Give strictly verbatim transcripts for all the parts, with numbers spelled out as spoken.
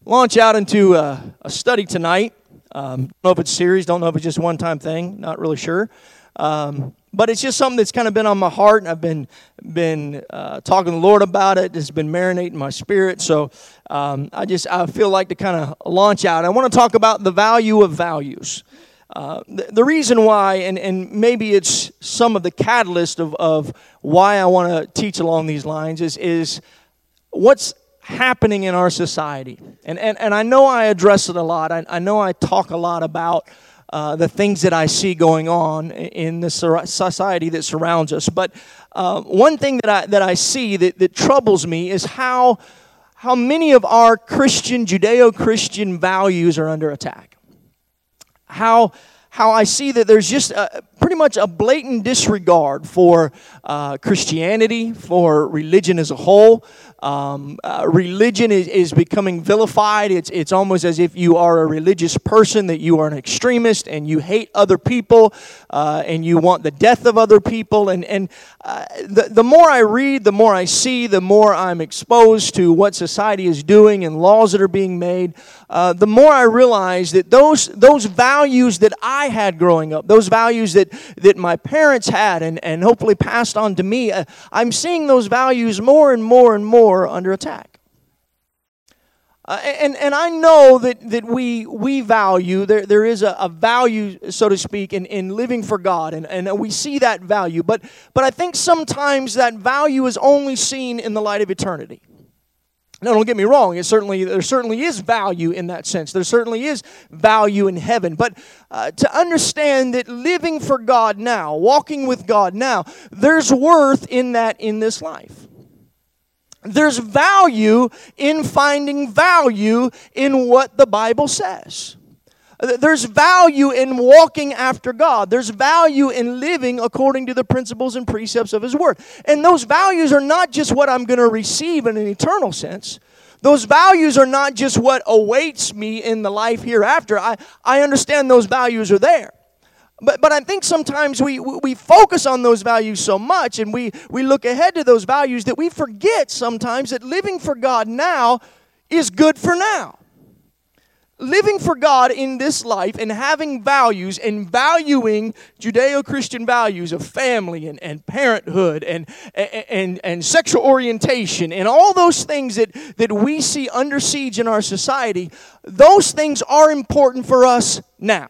launch out into uh, a study tonight. Um, don't know if it's series, don't know if it's just one-time thing, not really sure. Um, but it's just something that's kind of been on my heart, and I've been been uh, talking to the Lord about it. It's been marinating my spirit, so um, I just I feel like to kind of launch out. I want to talk about the value of values. Uh, the, the reason why, and, and maybe it's some of the catalyst of, of why I want to teach along these lines, is, is what's happening in our society. And, and, and I know I address it a lot. I, I know I talk a lot about uh, the things that I see going on in the society that surrounds us. But uh, one thing that I, that I see that, that troubles me is how, how many of our Christian, Judeo-Christian values are under attack. How how I see that there's just a, pretty much a blatant disregard for uh, Christianity, for religion as a whole. Um, uh, religion is, is becoming vilified. It's it's almost as if you are a religious person, that you are an extremist and you hate other people uh, and you want the death of other people. And, and uh, the, the more I read, the more I see, the more I'm exposed to what society is doing and laws that are being made, uh, the more I realize that those, those values that I had growing up, those values that, that my parents had and, and hopefully passed on to me, uh, I'm seeing those values more and more and more under attack. Uh, and, and I know that, that we we value, there, there is a, a value, so to speak, in, in living for God, and, and we see that value. But, but I think sometimes that value is only seen in the light of eternity. Now, don't get me wrong, it certainly, there certainly is value in that sense. There certainly is value in heaven. But uh, to understand that living for God now, walking with God now, there's worth in that in this life. There's value in finding value in what the Bible says. There's value in walking after God. There's value in living according to the principles and precepts of His Word. And those values are not just what I'm going to receive in an eternal sense. Those values are not just what awaits me in the life hereafter. I, I understand those values are there. But but I think sometimes we we focus on those values so much, and we, we look ahead to those values, that we forget sometimes that living for God now is good for now. Living for God in this life and having values and valuing Judeo-Christian values of family and, and parenthood and, and, and, and sexual orientation and all those things that, that we see under siege in our society, those things are important for us now.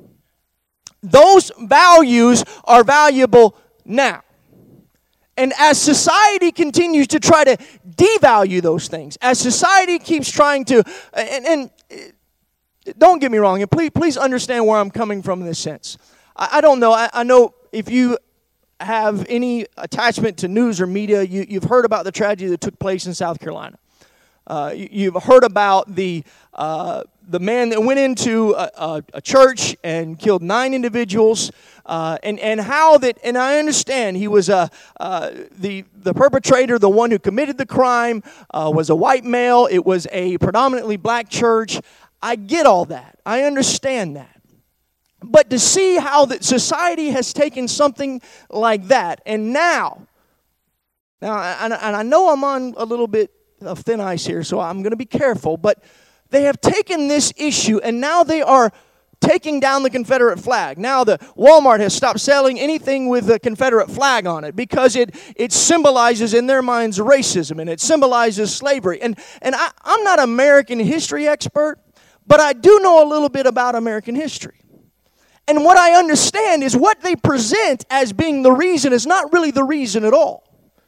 Those values are valuable now. And as society continues to try to devalue those things, as society keeps trying to, and, and don't get me wrong, and please, please understand where I'm coming from in this sense. I, I don't know, I, I know if you have any attachment to news or media, you, you've heard about the tragedy that took place in South Carolina. Uh, you, you've heard about the uh, the man that went into a, a, a church and killed nine individuals, uh, and and how that. And I understand he was a uh, the the perpetrator, the one who committed the crime, uh, was a white male. It was a predominantly black church. I get all that. I understand that. But to see how that society has taken something like that, and now, now, and, and I know I'm on a little bit of thin ice here, so I'm going to be careful, but they have taken this issue and now they are taking down the Confederate flag. Now the Walmart has stopped selling anything with the Confederate flag on it because it it symbolizes in their minds racism and it symbolizes slavery. And and I, I'm not an American history expert, but I do know a little bit about American history. And what I understand is what they present as being the reason is not really the reason at all.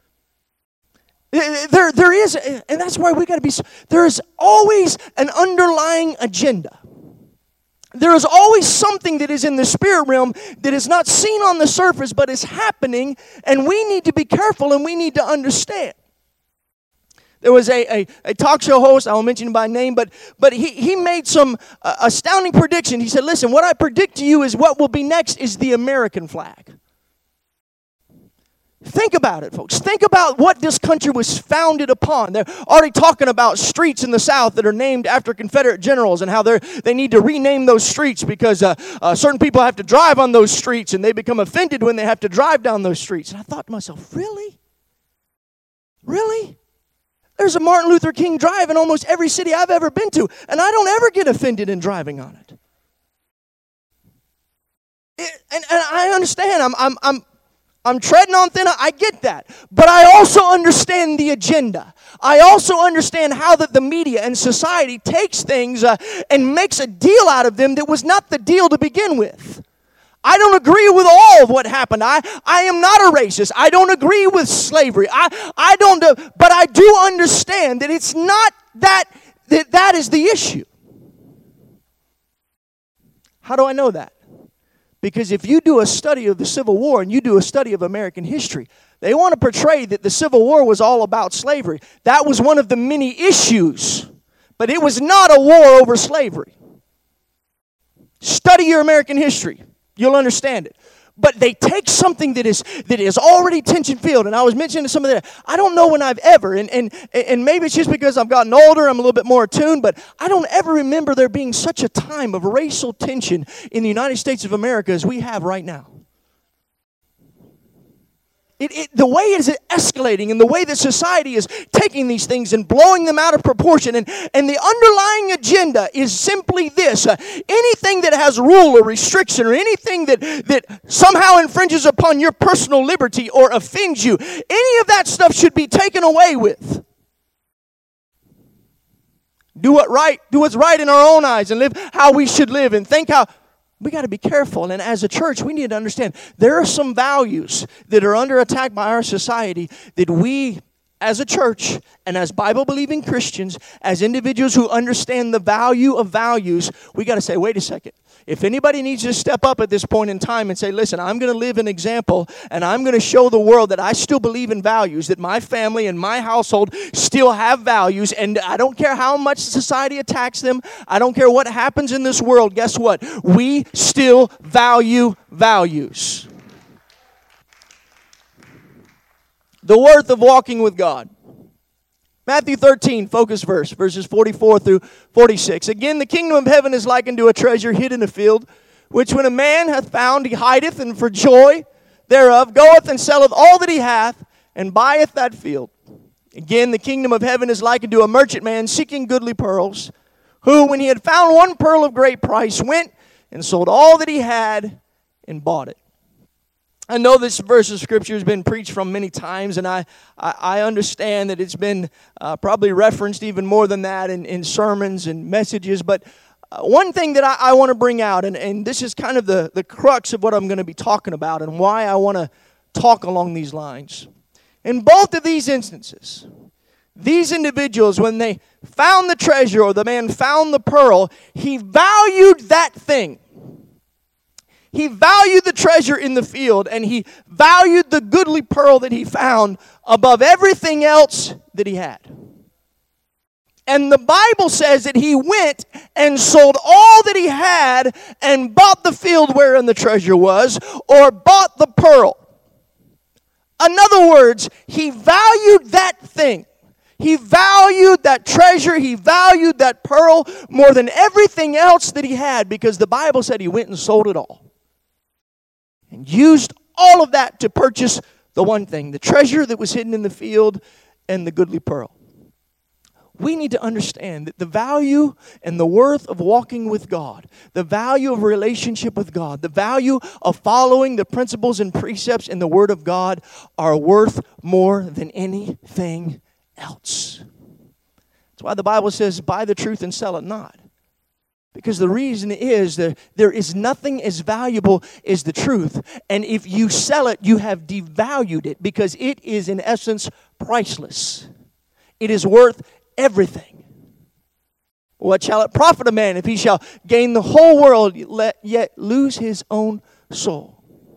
There, there is, and that's why we got to be, there is always an underlying agenda. There is always something that is in the spirit realm that is not seen on the surface, but is happening, and we need to be careful and we need to understand. There was a, a, a talk show host, I won't mention him by name, but, but he, he made some uh, astounding prediction. He said, listen, what I predict to you is what will be next is the American flag. Think about it, folks. Think about what this country was founded upon. They're already talking about streets in the South that are named after Confederate generals and how they they need to rename those streets because uh, uh, certain people have to drive on those streets and they become offended when they have to drive down those streets. And I thought to myself, really? Really? There's a Martin Luther King Drive in almost every city I've ever been to, and I don't ever get offended in driving on it. it and, and I understand. I'm, I'm, I'm, I'm treading on thin ice. I get that. But I also understand the agenda. I also understand how that the media and society takes things uh, and makes a deal out of them that was not the deal to begin with. I don't agree with all of what happened. I, I am not a racist. I don't agree with slavery. I, I don't, uh, but I do understand that it's not that, that that is the issue. How do I know that? Because if you do a study of the Civil War and you do a study of American history, they want to portray that the Civil War was all about slavery. That was one of the many issues, but it was not a war over slavery. Study your American history. You'll understand it. But they take something that is that is already tension-filled, and I was mentioning some of that. I don't know when I've ever, and, and, and maybe it's just because I've gotten older, I'm a little bit more attuned, but I don't ever remember there being such a time of racial tension in the United States of America as we have right now. It, it, the way it is escalating and the way that society is taking these things and blowing them out of proportion. And, and the underlying agenda is simply this. Uh, anything that has rule or restriction or anything that, that somehow infringes upon your personal liberty or offends you, any of that stuff should be taken away with. Do what right, do what's right in our own eyes and live how we should live and think how... We got to be careful, and as a church, we need to understand there are some values that are under attack by our society that we, as a church, and as Bible-believing Christians, as individuals who understand the value of values, we got to say, wait a second. If anybody needs to step up at this point in time and say, listen, I'm going to live an example, and I'm going to show the world that I still believe in values, that my family and my household still have values, and I don't care how much society attacks them, I don't care what happens in this world, guess what? We still value values. The worth of walking with God. Matthew thirteen, focus verse, verses forty-four through forty-six. Again, the kingdom of heaven is likened to a treasure hid in a field, which when a man hath found, he hideth, and for joy thereof goeth and selleth all that he hath, and buyeth that field. Again, the kingdom of heaven is likened to a merchant man seeking goodly pearls, who, when he had found one pearl of great price, went and sold all that he had and bought it. I know this verse of Scripture has been preached from many times, and I, I, I understand that it's been uh, probably referenced even more than that in, in sermons and messages. But uh, one thing that I, I want to bring out, and, and this is kind of the, the crux of what I'm going to be talking about and why I want to talk along these lines. In both of these instances, these individuals, when they found the treasure or the man found the pearl, he valued that thing. He valued the treasure in the field, and he valued the goodly pearl that he found above everything else that he had. And the Bible says that he went and sold all that he had and bought the field wherein the treasure was, or bought the pearl. In other words, he valued that thing. He valued that treasure. He valued that pearl more than everything else that he had, because the Bible said he went and sold it all. And used all of that to purchase the one thing, the treasure that was hidden in the field and the goodly pearl. We need to understand that the value and the worth of walking with God, the value of a relationship with God, the value of following the principles and precepts in the Word of God are worth more than anything else. That's why the Bible says, buy the truth and sell it not. Because the reason is that there is nothing as valuable as the truth. And if you sell it, you have devalued it, because it is in essence priceless. It is worth everything. What shall it profit a man if he shall gain the whole world, yet lose his own soul?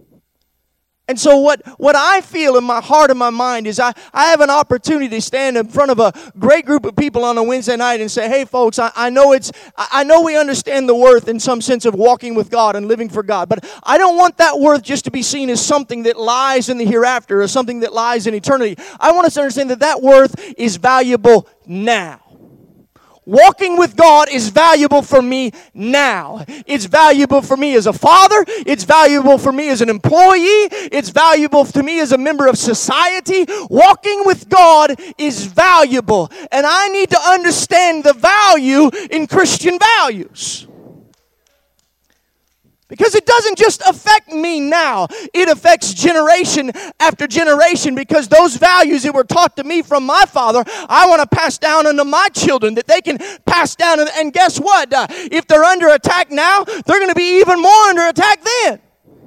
And so what, what I feel in my heart and my mind is I, I have an opportunity to stand in front of a great group of people on a Wednesday night and say, hey folks, I, I know it's I know we understand the worth in some sense of walking with God and living for God, but I don't want that worth just to be seen as something that lies in the hereafter or something that lies in eternity. I want us to understand that that worth is valuable now. Walking with God is valuable for me now. It's valuable for me as a father. It's valuable for me as an employee. It's valuable to me as a member of society. Walking with God is valuable. And I need to understand the value in Christian values. Because it doesn't just affect me now. It affects generation after generation, because those values that were taught to me from my father, I want to pass down unto my children, that they can pass down. And, and guess what? Uh, if they're under attack now, they're going to be even more under attack then.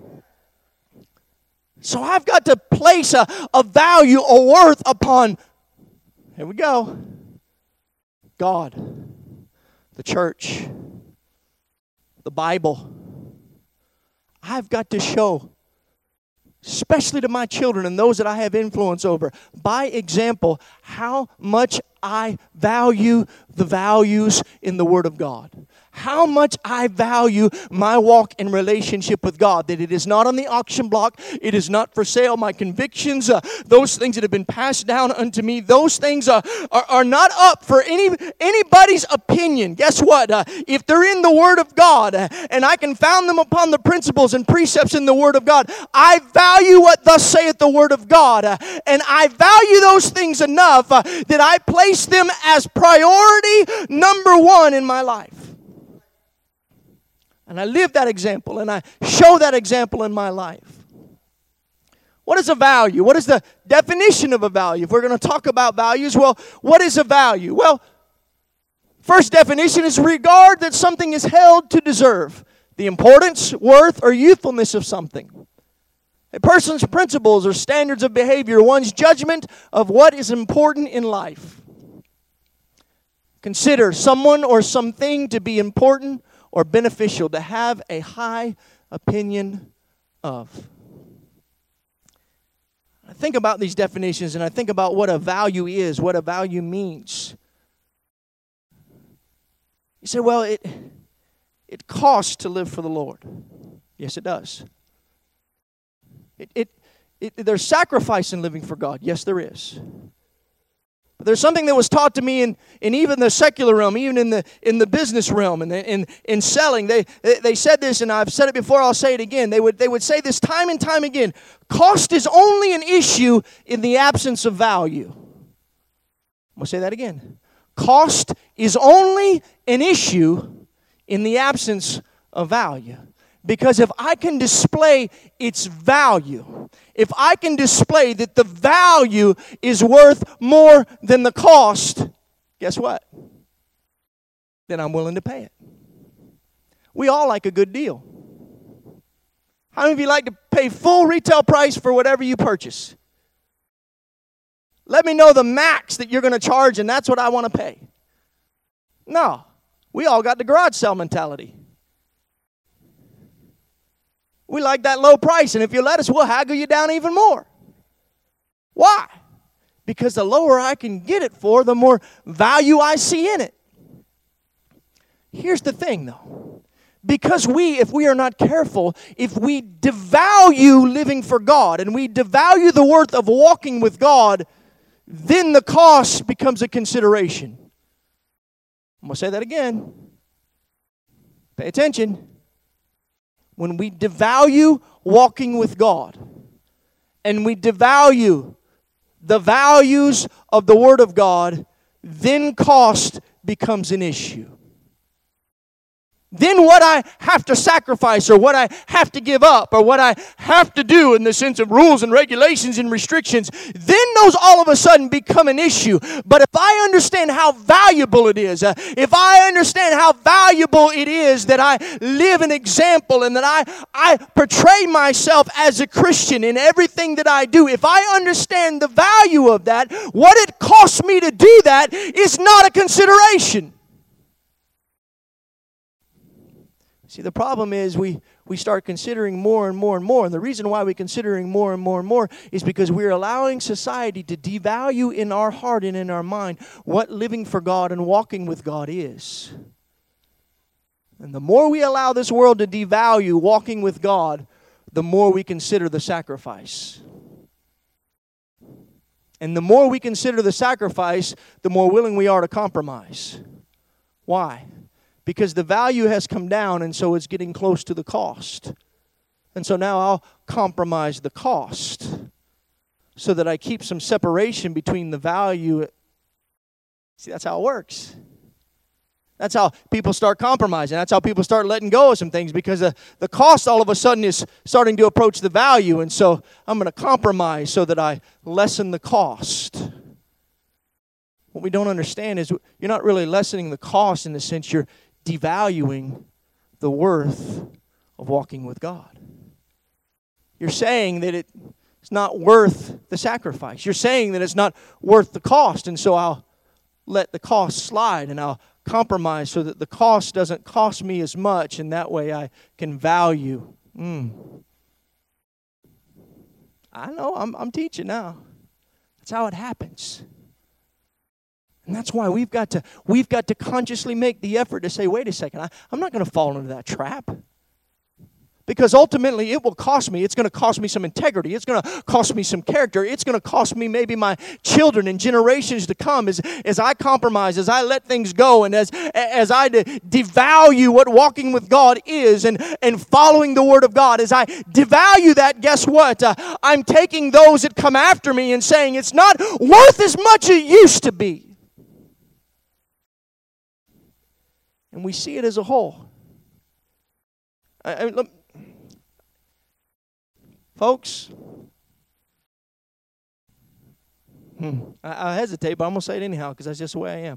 So I've got to place a, a value, a worth upon, here we go, God, the church, the Bible. I've got to show, especially to my children and those that I have influence over, by example, how much I value the values in the Word of God. How much I value my walk in relationship with God. That it is not on the auction block. It is not for sale. My convictions, uh, those things that have been passed down unto me, those things uh, are, are not up for any anybody's opinion. Guess what? Uh, if they're in the Word of God, uh, and I can found them upon the principles and precepts in the Word of God, I value what thus saith the Word of God. Uh, and I value those things enough uh, that I place them as priority number one in my life. And I live that example, and I show that example in my life. What is a value? What is the definition of a value? If we're going to talk about values, well, what is a value? Well, first definition is regard that something is held to deserve. The importance, worth, or youthfulness of something. A person's principles or standards of behavior, one's judgment of what is important in life. Consider someone or something to be important or beneficial, to have a high opinion of. I think about these definitions, and I think about what a value is, what a value means. You say, well, it, it costs to live for the Lord. Yes, it does. It, it, it, there's sacrifice in living for God. Yes, there is. There's something that was taught to me in, in even the secular realm, even in the in the business realm, and in, in selling. They they said this, and I've said it before, I'll say it again. They would they would say this time and time again. Cost is only an issue in the absence of value. I'm going to say that again. Cost is only an issue in the absence of value. Because if I can display its value, if I can display that the value is worth more than the cost, guess what? Then I'm willing to pay it. We all like a good deal. How many of you like to pay full retail price for whatever you purchase? Let me know the max that you're going to charge, and that's what I want to pay. No, we all got the garage sale mentality. We like that low price, and if you let us, we'll haggle you down even more. Why? Because the lower I can get it for, the more value I see in it. Here's the thing, though. Because we, if we are not careful, if we devalue living for God, and we devalue the worth of walking with God, then the cost becomes a consideration. I'm going to say that again. Pay attention. When we devalue walking with God, and we devalue the values of the Word of God, then cost becomes an issue. Then what I have to sacrifice, or what I have to give up, or what I have to do in the sense of rules and regulations and restrictions, then those all of a sudden become an issue. But if I understand how valuable it is, uh, if I understand how valuable it is that I live an example and that I, I portray myself as a Christian in everything that I do, if I understand the value of that, what it costs me to do that is not a consideration. See, the problem is we, we start considering more and more and more. And the reason why we're considering more and more and more is because we're allowing society to devalue in our heart and in our mind what living for God and walking with God is. And the more we allow this world to devalue walking with God, the more we consider the sacrifice. And the more we consider the sacrifice, the more willing we are to compromise. Why? Because the value has come down, and so it's getting close to the cost. And so now I'll compromise the cost so that I keep some separation between the value. See, that's how it works. That's how people start compromising. That's how people start letting go of some things, because the, the cost all of a sudden is starting to approach the value. And so I'm going to compromise so that I lessen the cost. What we don't understand is you're not really lessening the cost in the sense you're devaluing the worth of walking with God. You're saying that it's not worth the sacrifice. You're saying that it's not worth the cost. And so I'll let the cost slide, and I'll compromise so that the cost doesn't cost me as much, and that way I can value. Mm. I know, I'm, I'm teaching now. That's how it happens. And that's why we've got to we've got to consciously make the effort to say, wait a second, I, I'm not going to fall into that trap. Because ultimately it will cost me. It's going to cost me some integrity. It's going to cost me some character. It's going to cost me maybe my children and generations to come as, as I compromise, as I let things go, and as, as I de- devalue what walking with God is and, and following the Word of God. As I devalue that, guess what? Uh, I'm taking those that come after me and saying it's not worth as much as it used to be. And we see it as a whole. I, I, look, Folks, hmm, I, I hesitate, but I'm going to say it anyhow because that's just the way I am.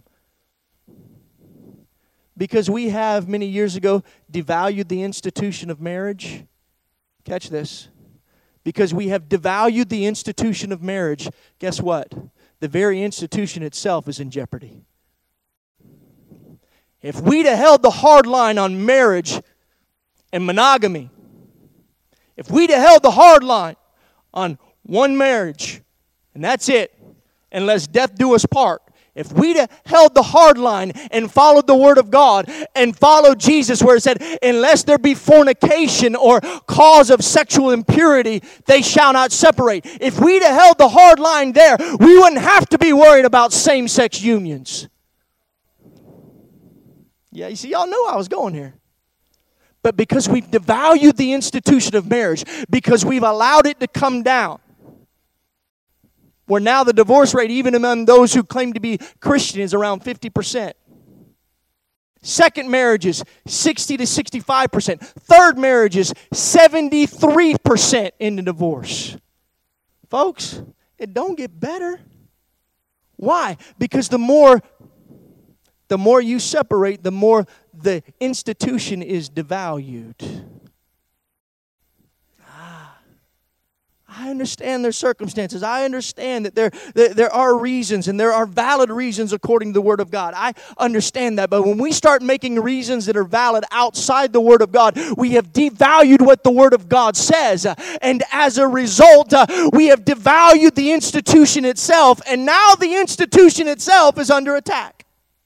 Because we have, many years ago, devalued the institution of marriage. Catch this. Because we have devalued the institution of marriage, guess what? The very institution itself is in jeopardy. If we'd have held the hard line on marriage and monogamy, if we'd have held the hard line on one marriage, and that's it, unless death do us part, if we'd have held the hard line and followed the Word of God and followed Jesus where it said, unless there be fornication or cause of sexual impurity, they shall not separate. If we'd have held the hard line there, we wouldn't have to be worried about same-sex unions. Yeah, you see, y'all knew I was going here. But because we've devalued the institution of marriage, because we've allowed it to come down, where now the divorce rate, even among those who claim to be Christian, is around fifty percent. Second marriages, sixty to sixty-five percent. Third marriages, seventy-three percent in the divorce. Folks, it don't get better. Why? Because the more The more you separate, the more the institution is devalued. Ah, I understand their circumstances. I understand that there, there, there are reasons, and there are valid reasons according to the Word of God. I understand that. But when we start making reasons that are valid outside the Word of God, we have devalued what the Word of God says. And as a result, uh, we have devalued the institution itself, and now the institution itself is under attack.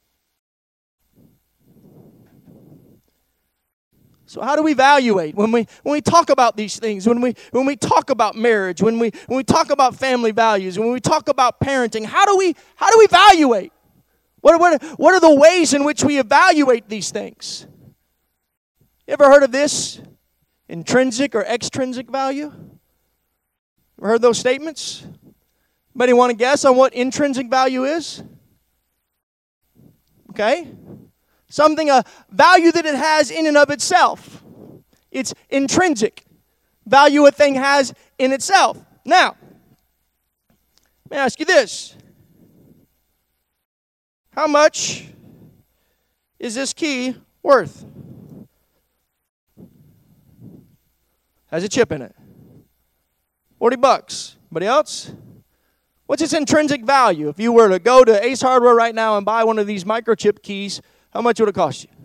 So how do we evaluate when we when we talk about these things, when we when we talk about marriage, when we when we talk about family values, when we talk about parenting, how do we how do we evaluate? What are, what are, what are the ways in which we evaluate these things? You ever heard of this? Intrinsic or extrinsic value? Ever heard those statements? Anybody want to guess on what intrinsic value is? Okay. Something, a value that it has in and of itself. It's intrinsic value a thing has in itself. Now, let me ask you this. How much is this key worth? Has a chip in it. forty bucks. Anybody else? What's its intrinsic value? If you were to go to Ace Hardware right now and buy one of these microchip keys, how much would it cost you?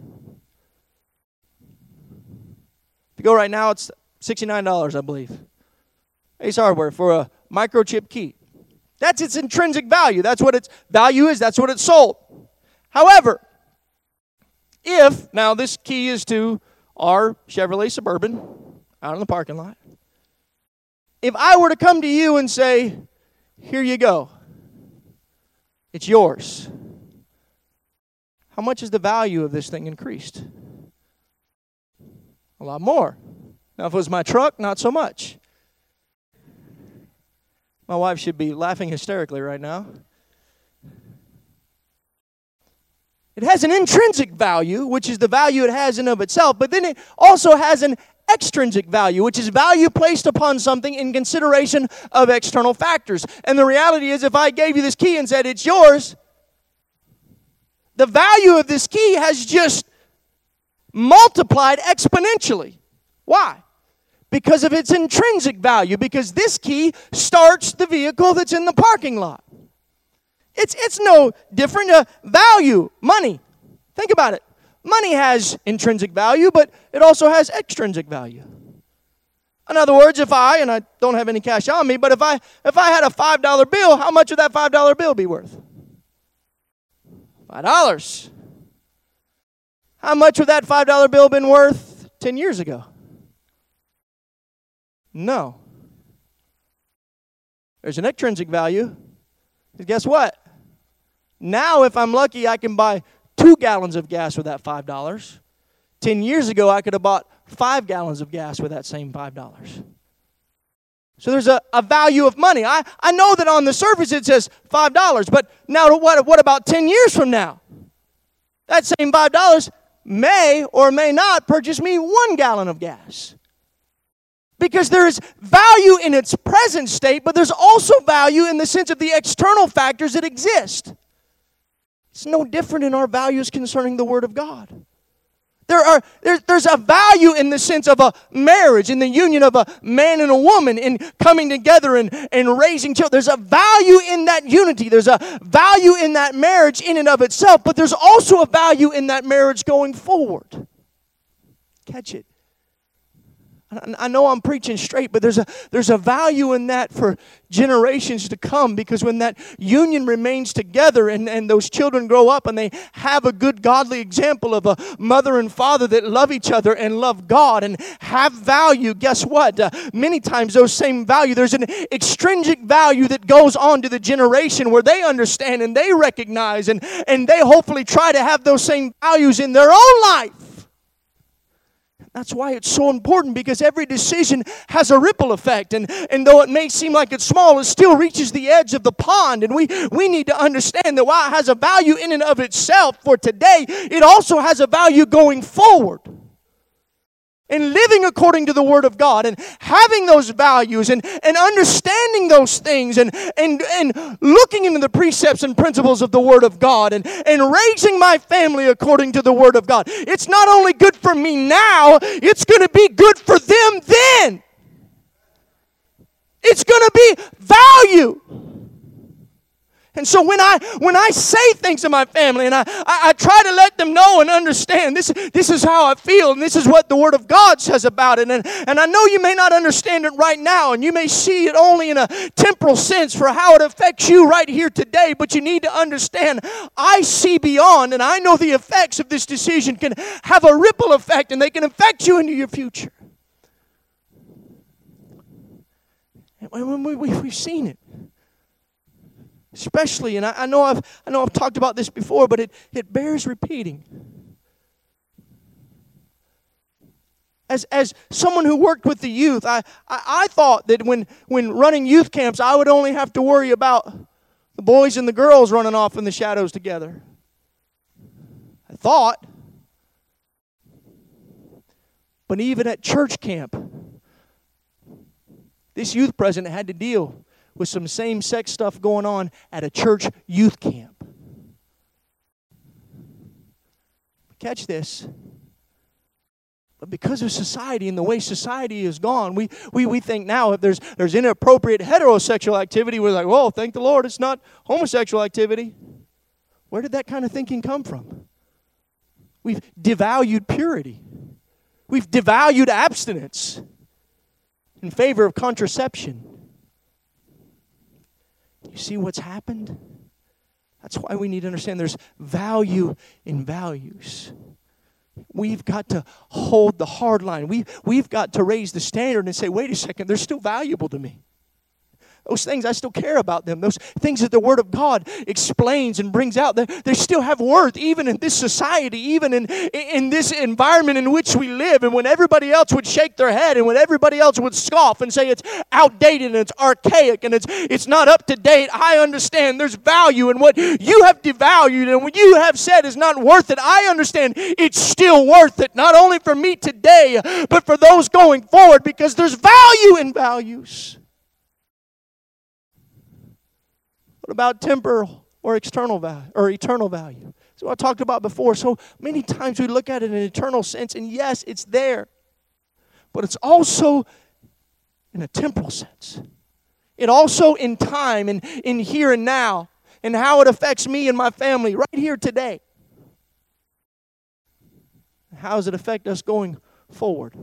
If you go right now, it's sixty-nine dollars, I believe. Ace Hardware for a microchip key. That's its intrinsic value. That's what its value is. That's what it's sold. However, if, now this key is to our Chevrolet Suburban out in the parking lot. If I were to come to you and say, here you go, it's yours. how much has the value of this thing increased? A lot more. Now, if it was my truck, not so much. My wife should be laughing hysterically right now. It has an intrinsic value, which is the value it has in of itself, but then it also has an extrinsic value, which is value placed upon something in consideration of external factors. And the reality is, if I gave you this key and said, it's yours, the value of this key has just multiplied exponentially. Why? Because of its intrinsic value, because this key starts the vehicle that's in the parking lot. It's it's no different. Uh, value, money. Think about it. Money has intrinsic value, but it also has extrinsic value. In other words, if I, and I don't have any cash on me, but if I if I had a five dollar bill, how much would that five dollar bill be worth? five dollars. How much would that five dollar bill been worth ten years ago? No. There's an extrinsic value. Guess what? Now, if I'm lucky, I can buy two gallons of gas with that five dollars. Ten years ago, I could have bought five gallons of gas with that same five dollars. So there's a, a value of money. I, I know that on the surface it says five dollars, but now what, what about ten years from now? That same five dollars may or may not purchase me one gallon of gas. Because there is value in its present state, but there's also value in the sense of the external factors that exist. It's no different in our values concerning the Word of God. There are there, there's a value in the sense of a marriage, in the union of a man and a woman, in coming together and, and raising children. There's a value in that unity. There's a value in that marriage in and of itself, but there's also a value in that marriage going forward. Catch it. I know I'm preaching straight, but there's a there's a value in that for generations to come, because when that union remains together and, and those children grow up and they have a good godly example of a mother and father that love each other and love God and have value, guess what? Uh, many times those same value, there's an extrinsic value that goes on to the generation where they understand and they recognize and, and they hopefully try to have those same values in their own life. That's why it's so important, because every decision has a ripple effect. And, and though it may seem like it's small, it still reaches the edge of the pond. And we, we need to understand that while it has a value in and of itself for today, it also has a value going forward. And living according to the Word of God and having those values and, and understanding those things and, and, and looking into the precepts and principles of the Word of God and, and raising my family according to the Word of God. It's not only good for me now, it's going to be good for them then. It's going to be value. And so when I when I say things to my family and I, I, I try to let them know and understand this, this is how I feel and this is what the Word of God says about it. And, and I know you may not understand it right now and you may see it only in a temporal sense for how it affects you right here today, but you need to understand I see beyond, and I know the effects of this decision can have a ripple effect and they can affect you into your future. And we, we, we've seen it. Especially, and I, I know I've I know I've talked about this before, but it, it bears repeating. As as someone who worked with the youth, I, I, I thought that when, when running youth camps, I would only have to worry about the boys and the girls running off in the shadows together. I thought. But even at church camp, this youth president had to deal with some same-sex stuff going on at a church youth camp. Catch this. But because of society and the way society has gone, we, we, we think now if there's, there's inappropriate heterosexual activity, we're like, whoa, thank the Lord, it's not homosexual activity. Where did that kind of thinking come from? We've devalued purity. We've devalued abstinence in favor of contraception. You see what's happened? That's why we need to understand there's value in values. We've got to hold the hard line. We, we've got to raise the standard and say, wait a second, they're still valuable to me. Those things, I still care about them. Those things that the Word of God explains and brings out, they, they still have worth, even in this society, even in, in this environment in which we live. And when everybody else would shake their head, and when everybody else would scoff and say it's outdated and it's archaic and it's, it's not up to date, I understand there's value in what you have devalued and what you have said is not worth it. I understand it's still worth it, not only for me today, but for those going forward, because there's value in values. What about temporal or external value or eternal value? So I talked about before. So many times we look at it in an eternal sense, and yes, it's there. But it's also in a temporal sense. It also in time and in here and now, and how it affects me and my family right here today. How does it affect us going forward?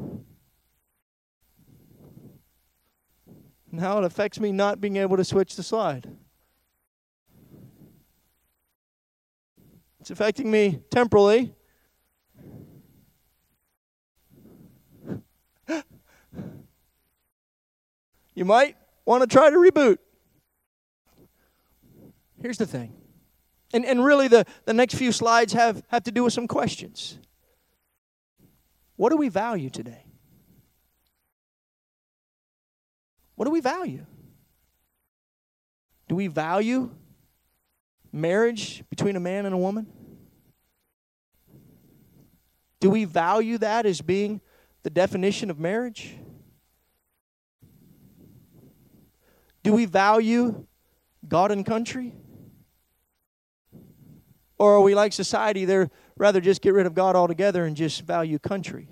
And how it affects me not being able to switch the slide. It's affecting me temporally. You might want to try to reboot. Here's the thing. And and really the, the next few slides have, have to do with some questions. What do we value today? What do we value? Do we value marriage between a man and a woman? Do we value that as being the definition of marriage? Do we value God and country? Or are we like society, they're rather just get rid of God altogether and just value country?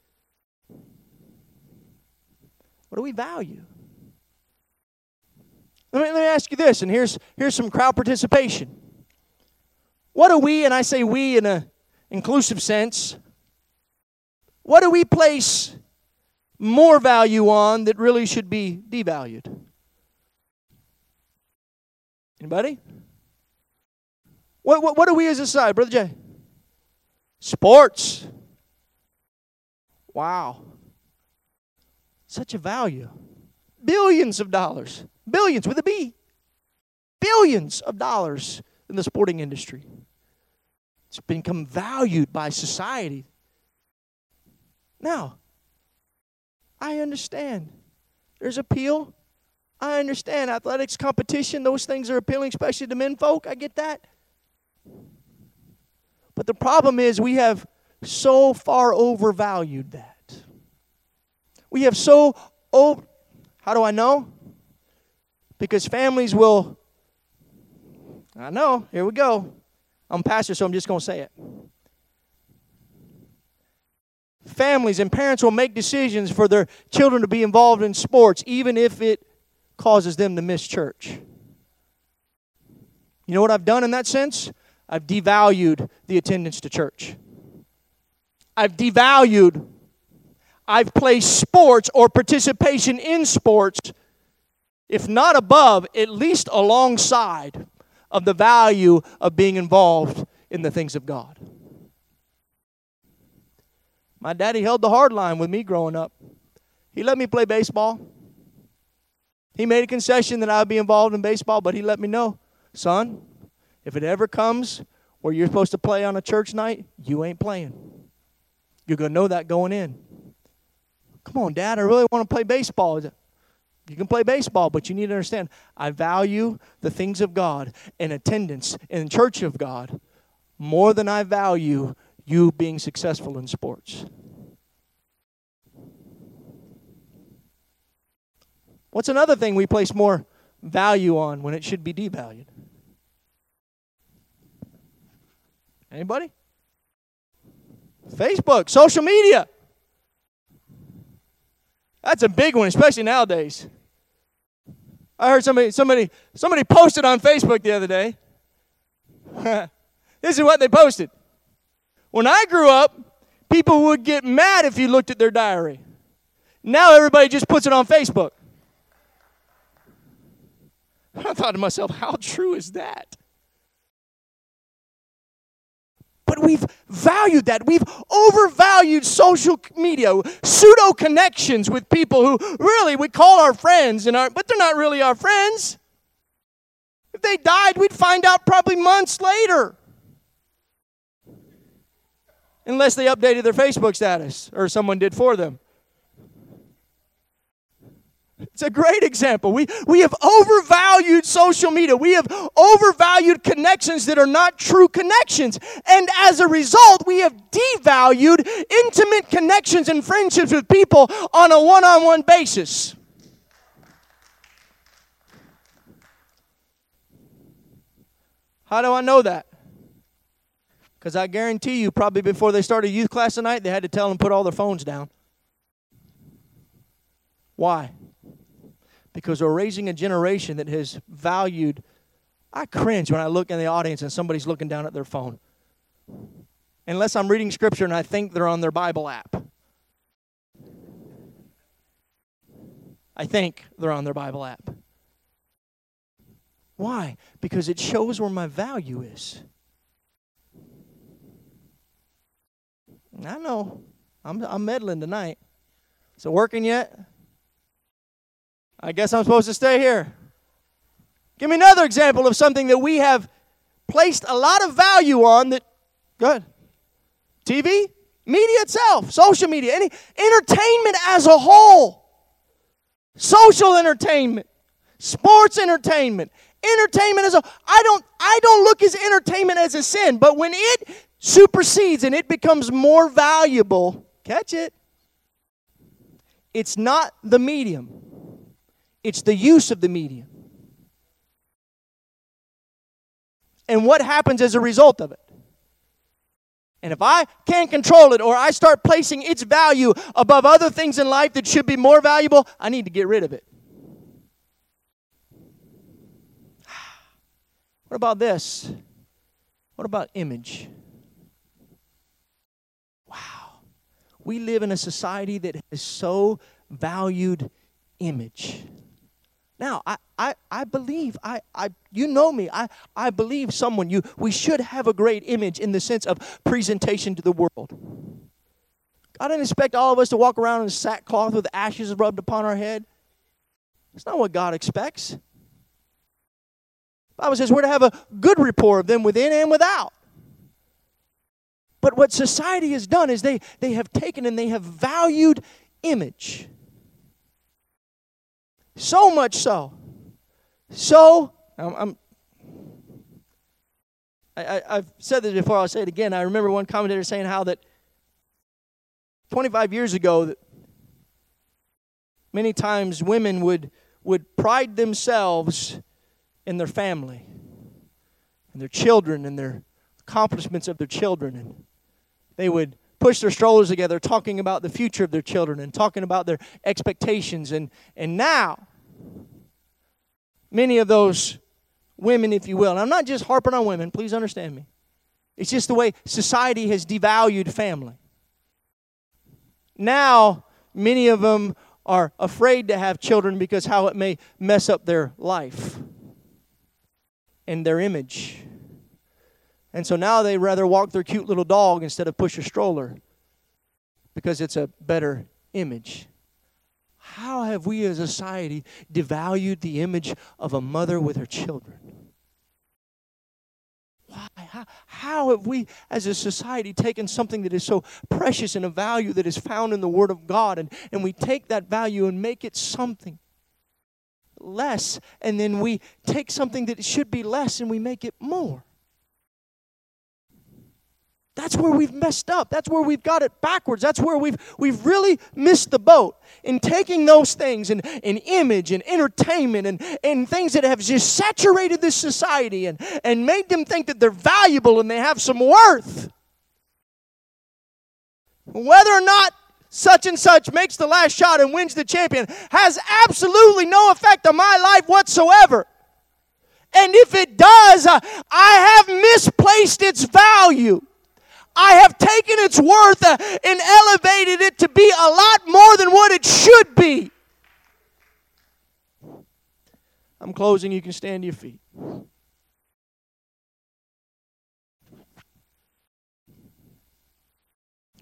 What do we value? Let me, let me ask you this, and here's, here's some crowd participation. What do we, and I say we in an inclusive sense, what do we place more value on that really should be devalued? Anybody? What, what, what do we as a society, Brother Jay? Sports. Wow. Such a value. Billions of dollars. Billions with a B. Billions of dollars in the sporting industry. It's become valued by society. Now, I understand. There's appeal. I understand athletics, competition, those things are appealing, especially to men folk. I get that. But the problem is we have so far overvalued that. We have so over... How do I know? Because families will... I know, here we go. I'm a pastor, so I'm just going to say it. Families and parents will make decisions for their children to be involved in sports, even if it causes them to miss church. You know what I've done in that sense? I've devalued the attendance to church. I've devalued, I've placed sports or participation in sports, if not above, at least alongside of the value of being involved in the things of God. My daddy held the hard line with me growing up. He let me play baseball. He made a concession that I would be involved in baseball, but he let me know, son, if it ever comes where you're supposed to play on a church night, you ain't playing. You're going to know that going in. Come on, Dad, I really want to play baseball. You can play baseball, but you need to understand, I value the things of God and attendance in the church of God more than I value you being successful in sports. What's another thing we place more value on when it should be devalued? Anybody? Facebook, social media. That's a big one, especially nowadays. I heard somebody somebody somebody posted on Facebook the other day. This is what they posted. When I grew up, people would get mad if you looked at their diary. Now everybody just puts it on Facebook. I thought to myself, how true is that? But we've valued that. We've overvalued social media, pseudo connections with people who really we call our friends, and our, but they're not really our friends. If they died, we'd find out probably months later. Unless they updated their Facebook status or someone did for them. It's a great example. We, we have overvalued social media. We have overvalued connections that are not true connections. And as a result, we have devalued intimate connections and friendships with people on a one-on-one basis. How do I know that? Because I guarantee you, probably before they started youth class tonight, they had to tell them to put all their phones down. Why? Because we're raising a generation that has valued. I cringe when I look in the audience and somebody's looking down at their phone. Unless I'm reading scripture and I think they're on their Bible app. I think they're on their Bible app. Why? Because it shows where my value is. I know. I'm, I'm meddling tonight. Is it working yet? I guess I'm supposed to stay here. Give me another example of something that we have placed a lot of value on that, good. T V, media itself, social media, any entertainment as a whole. Social entertainment, sports entertainment, entertainment as a I don't I don't look at entertainment as a sin, but when it supersedes and it becomes more valuable, catch it. It's not the medium. It's the use of the medium. And what happens as a result of it? And if I can't control it or I start placing its value above other things in life that should be more valuable, I need to get rid of it. What about this? What about image? Wow. We live in a society that has so valued image. Now, I, I, I believe, I, I, you know me, I, I believe someone, you, we should have a great image in the sense of presentation to the world. God didn't expect all of us to walk around in sackcloth with ashes rubbed upon our head. That's not what God expects. The Bible says we're to have a good rapport of them within and without. But what society has done is they, they have taken and they have valued image. So much so. So, I'm, I'm, I, I've said this before, I'll say it again. I remember one commentator saying how that twenty-five years ago, that many times women would, would pride themselves in their family and their children and their accomplishments of their children. And they would push their strollers together talking about the future of their children and talking about their expectations. And, and now, many of those women, if you will, and I'm not just harping on women, please understand me. It's just the way society has devalued family. Now, many of them are afraid to have children because how it may mess up their life and their image. And so now they rather walk their cute little dog instead of push a stroller because it's a better image. How have we as a society devalued the image of a mother with her children? Why? How, how have we as a society taken something that is so precious and a value that is found in the Word of God, and, and we take that value and make it something less, and then we take something that should be less and we make it more? That's where we've messed up. That's where we've got it backwards. That's where we've we've really missed the boat in taking those things and, and image and entertainment and, and things that have just saturated this society and, and made them think that they're valuable and they have some worth. Whether or not such and such makes the last shot and wins the champion has absolutely no effect on my life whatsoever. And if it does, uh, I have misplaced its value. I have taken its worth uh, and elevated it to be a lot more than what it should be. I'm closing. You can stand to your feet.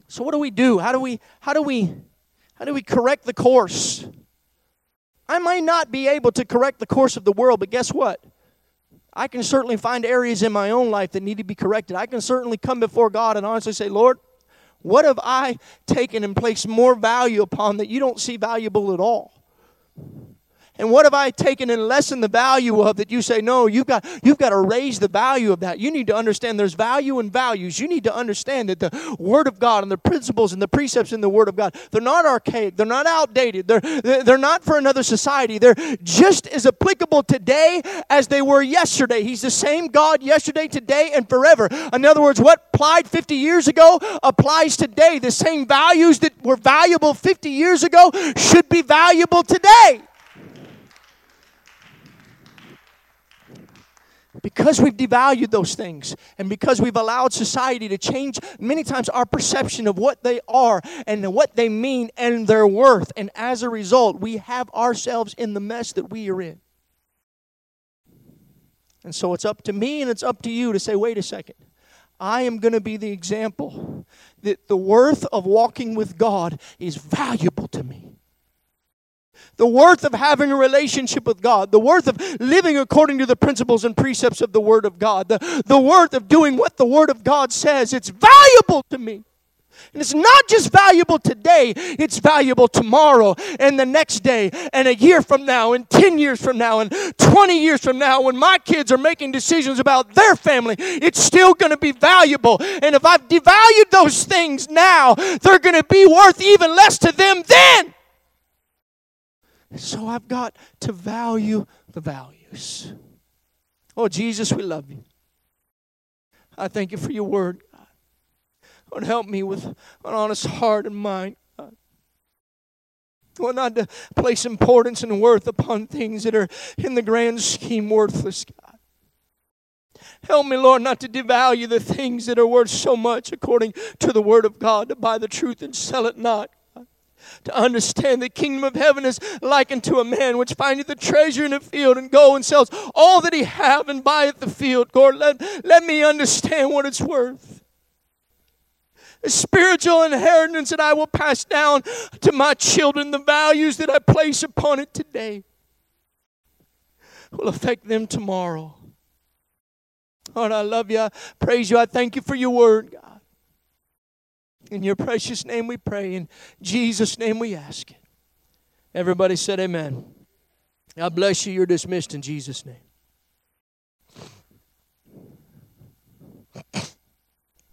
So what do we do? How do we, how do we, how do we correct the course? I might not be able to correct the course of the world, but guess what? I can certainly find areas in my own life that need to be corrected. I can certainly come before God and honestly say, Lord, what have I taken and placed more value upon that you don't see valuable at all? And what have I taken and lessened the value of that you say, no, you've got, you've got to raise the value of that. You need to understand there's value in values. You need to understand that the Word of God and the principles and the precepts in the Word of God, they're not archaic. They're not outdated. They're, they're not for another society. They're just as applicable today as they were yesterday. He's the same God yesterday, today, and forever. In other words, what applied fifty years ago applies today. The same values that were valuable fifty years ago should be valuable today. Because we've devalued those things and because we've allowed society to change many times our perception of what they are and what they mean and their worth. And as a result, we have ourselves in the mess that we are in. And so it's up to me and it's up to you to say, wait a second. I am going to be the example that the worth of walking with God is valuable to me. The worth of having a relationship with God. The worth of living according to the principles and precepts of the Word of God. The, the worth of doing what the Word of God says. It's valuable to me. And it's not just valuable today. It's valuable tomorrow and the next day and a year from now and ten years from now and twenty years from now when my kids are making decisions about their family. It's still going to be valuable. And if I've devalued those things now, they're going to be worth even less to them then. So I've got to value the values. Oh, Jesus, we love you. I thank you for your word, God. Lord, help me with an honest heart and mind, God. Lord, not to place importance and worth upon things that are in the grand scheme worthless, God. Help me, Lord, not to devalue the things that are worth so much according to the word of God, to buy the truth and sell it not. To understand the kingdom of heaven is likened to a man which findeth the treasure in a field and go and sells all that he have and buyeth the field. Lord, let, let me understand what it's worth. A spiritual inheritance that I will pass down to my children, the values that I place upon it today will affect them tomorrow. Lord, I love you. I praise you. I thank you for your word, God. In your precious name we pray. In Jesus' name we ask it. Everybody said amen. God bless you. You're dismissed in Jesus' name.